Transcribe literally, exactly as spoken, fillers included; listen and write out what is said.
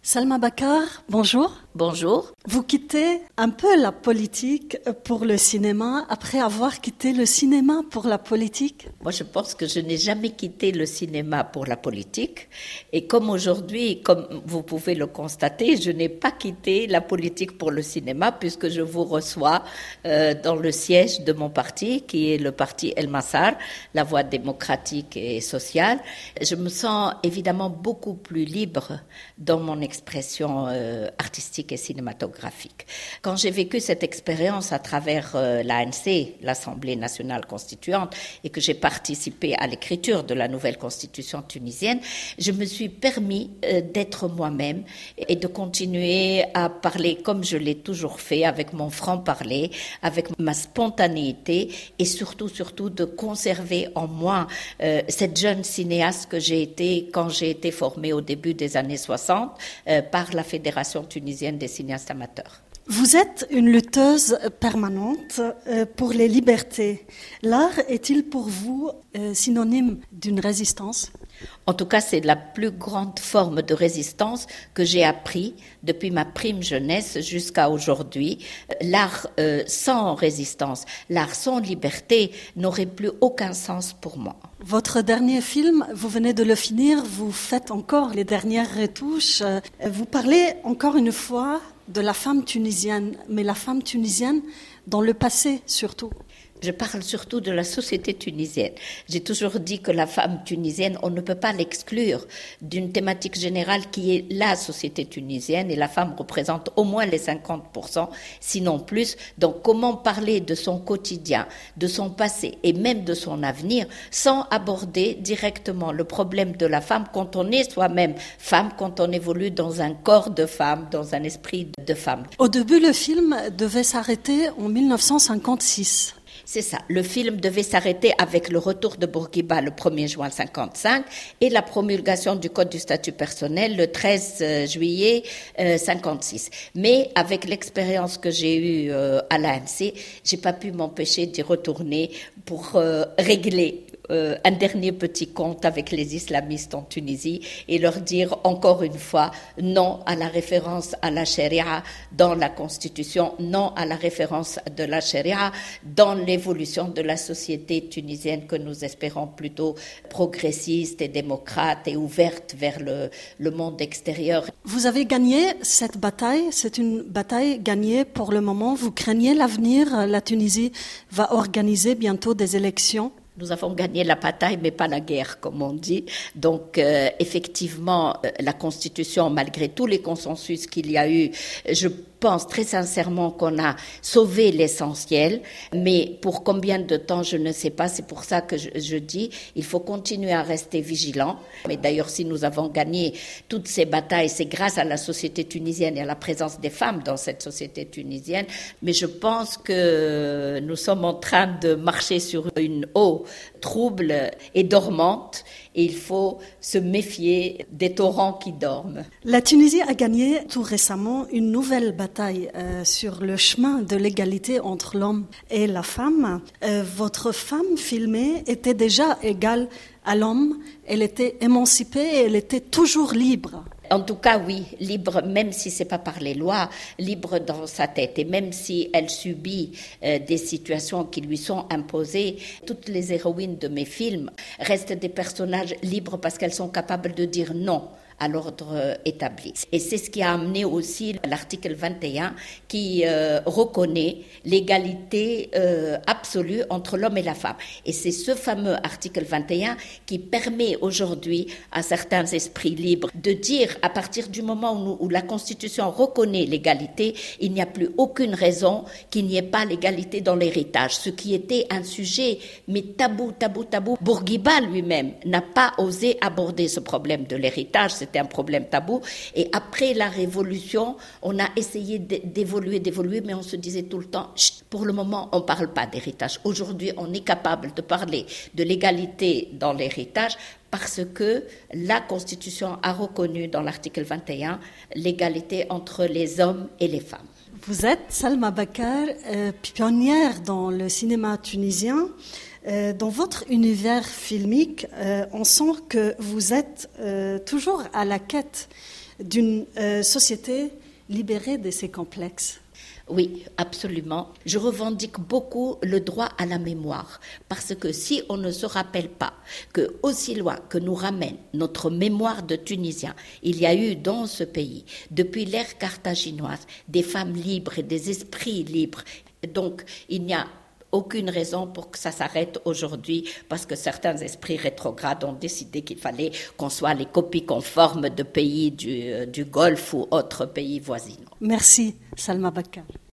Salma Bakar, bonjour. Bonjour. Vous quittez un peu la politique pour le cinéma après avoir quitté le cinéma pour la politique? Moi, je pense que je n'ai jamais quitté le cinéma pour la politique. Et comme aujourd'hui, comme vous pouvez le constater, je n'ai pas quitté la politique pour le cinéma puisque je vous reçois euh, dans le siège de mon parti, qui est le parti El Massar, la voie démocratique et sociale. Je me sens évidemment beaucoup plus libre dans mon expression euh, artistique et cinématographique. Quand j'ai vécu cette expérience à travers euh, l'A N C, l'Assemblée nationale constituante, et que j'ai participé à l'écriture de la nouvelle constitution tunisienne, je me suis permis euh, d'être moi-même et de continuer à parler comme je l'ai toujours fait, avec mon franc-parler, avec ma spontanéité et surtout, surtout de conserver en moi euh, cette jeune cinéaste que j'ai été quand j'ai été formée au début des années soixante euh, par la Fédération tunisienne des cinéastes amateurs. Vous êtes une lutteuse permanente pour les libertés. L'art est-il pour vous synonyme d'une résistance ? En tout cas, c'est la plus grande forme de résistance que j'ai appris depuis ma prime jeunesse jusqu'à aujourd'hui. L'art euh, sans résistance, l'art sans liberté n'aurait plus aucun sens pour moi. Votre dernier film, vous venez de le finir, vous faites encore les dernières retouches. Vous parlez encore une fois de la femme tunisienne, mais la femme tunisienne dans le passé surtout. Je parle surtout de la société tunisienne. J'ai toujours dit que la femme tunisienne, on ne peut pas l'exclure d'une thématique générale qui est la société tunisienne, et la femme représente au moins les cinquante pour cent, sinon plus. Donc comment parler de son quotidien, de son passé et même de son avenir sans aborder directement le problème de la femme quand on est soi-même femme, quand on évolue dans un corps de femme, dans un esprit de femme. Au début, le film devait s'arrêter en dix-neuf cent cinquante-six. C'est ça. Le film devait s'arrêter avec le retour de Bourguiba le premier juin cinquante-cinq et la promulgation du Code du statut personnel le treize juillet cinquante-six. Mais avec l'expérience que j'ai eue euh, à l'A N C, j'ai pas pu m'empêcher d'y retourner pour euh, régler Euh, un dernier petit compte avec les islamistes en Tunisie et leur dire encore une fois non à la référence à la charia dans la Constitution, non à la référence de la charia dans l'évolution de la société tunisienne que nous espérons plutôt progressiste et démocrate et ouverte vers le, le monde extérieur. Vous avez gagné cette bataille, c'est une bataille gagnée pour le moment. Vous craignez l'avenir, la Tunisie va organiser bientôt des élections? Nous avons gagné la bataille, mais pas la guerre, comme on dit. Donc, euh, effectivement, euh, la Constitution, malgré tous les consensus qu'il y a eu, je pense très sincèrement qu'on a sauvé l'essentiel, mais pour combien de temps, je ne sais pas. C'est pour ça que je, je dis, il faut continuer à rester vigilant. Mais d'ailleurs, si nous avons gagné toutes ces batailles, c'est grâce à la société tunisienne et à la présence des femmes dans cette société tunisienne. Mais je pense que nous sommes en train de marcher sur une eau trouble et dormante, et il faut se méfier des torrents qui dorment. La Tunisie a gagné tout récemment une nouvelle bataille euh, sur le chemin de l'égalité entre l'homme et la femme. Euh, votre femme filmée était déjà égale à l'homme, elle était émancipée et elle était toujours libre. En tout cas, oui, libre, même si c'est pas par les lois, libre dans sa tête. Et même si elle subit euh, des situations qui lui sont imposées, toutes les héroïnes de mes films restent des personnages libres parce qu'elles sont capables de dire non à l'ordre euh, établi. Et c'est ce qui a amené aussi l'article vingt et un qui euh, reconnaît l'égalité euh, absolue entre l'homme et la femme. Et c'est ce fameux article vingt et un qui permet aujourd'hui à certains esprits libres de dire, à partir du moment où, nous, où la Constitution reconnaît l'égalité, il n'y a plus aucune raison qu'il n'y ait pas l'égalité dans l'héritage. Ce qui était un sujet, mais tabou, tabou, tabou. Bourguiba lui-même n'a pas osé aborder ce problème de l'héritage. C'était un problème tabou. Et après la Révolution, on a essayé d'évoluer, d'évoluer, mais on se disait tout le temps, pour le moment, on ne parle pas d'héritage. Aujourd'hui, on est capable de parler de l'égalité dans l'héritage parce que la Constitution a reconnu dans l'article vingt et un l'égalité entre les hommes et les femmes. Vous êtes, Salma Bakar, euh, pionnière dans le cinéma tunisien. Euh, dans votre univers filmique, euh, on sent que vous êtes euh, toujours à la quête d'une euh, société libérée de ces complexes. Oui, absolument. Je revendique beaucoup le droit à la mémoire, parce que si on ne se rappelle pas que, aussi loin que nous ramène notre mémoire de Tunisiens, il y a eu dans ce pays, depuis l'ère carthaginoise, des femmes libres et des esprits libres. Donc, il n'y a aucune raison pour que ça s'arrête aujourd'hui, parce que certains esprits rétrogrades ont décidé qu'il fallait qu'on soit les copies conformes de pays du, du Golfe ou autres pays voisins. Merci, Salma Bakkar.